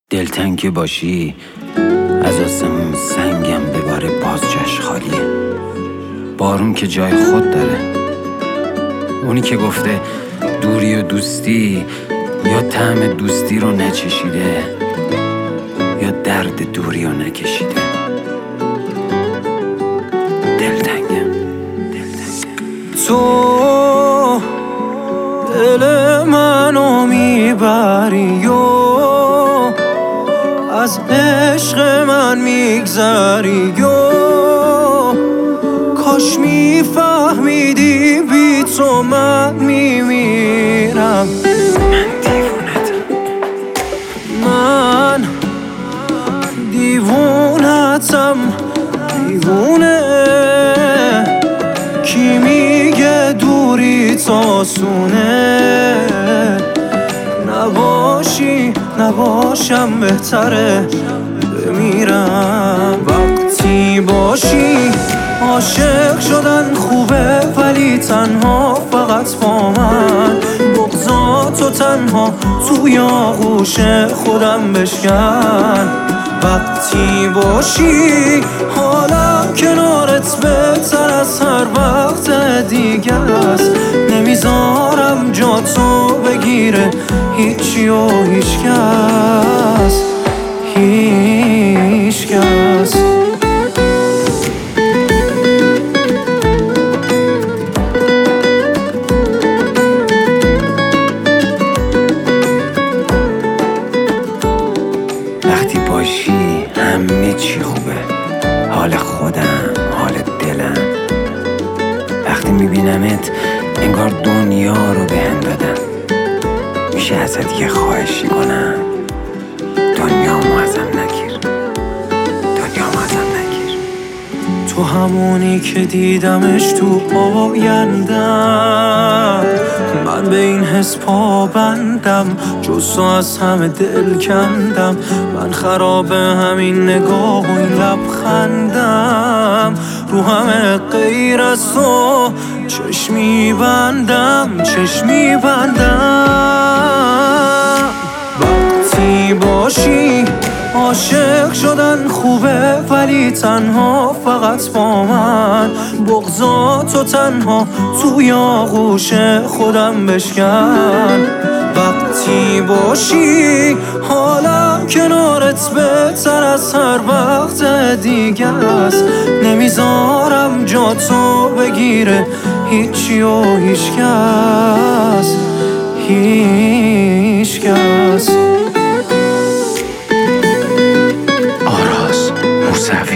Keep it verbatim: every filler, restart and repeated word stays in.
دلتنگ باشی از آسمون سنگم بباره، باز جاش خالیه. بارون که جای خود داره. اونی که گفته دوری و دوستی یا طعم دوستی رو نچشیده یا درد دوری رو نکشیده. دلتنگم دلتنگم تو دل منو میبری و از عشق من میگذری و کاش میفهمیدی بی تو من میمیرم. من دیوونتم، من دیوونتم، دیوونه. کی میگه دوری تاسونه؟ نباشی نباشم بهتره بمیرم. وقتی باشی عاشق شدن خوبه، ولی تنها فقط با من. بغضاتو تنها توی آغوش خودم بشکن. وقتی باشی حالا کنارت بهتر از هر وقت دیگه است. نمیذارم جا تو بگیره هیچی و هیچ کس، هیچ کس. وقتی باشی همه چی خوبه، حال خودم، حال دلم. وقتی میبینمت انگار دنیا رو بهم دادم. میشه ازت یه خواهشی کنم؟ دنیامو ازم نگیر، دنیامو ازم نگیر. تو همونی که دیدمش تو آیندم، من به این حس پابندم. جز تو از همه دل کندم، من خراب همین نگاه و این لبخندم. رو همه غیر از تو چشمی بندم، چشمی بندم. وقتی باشی عاشق شدن خوبه، ولی تنها فقط با من. بغضاتو تنها توی آغوش خودم بشکن. وقتی باشی حالا کنارت بهتر از هر وقت دیگه است. نمیذارم جا تو بگیره هیچی و هیچ کس، هیچ کس. آراز موسوی.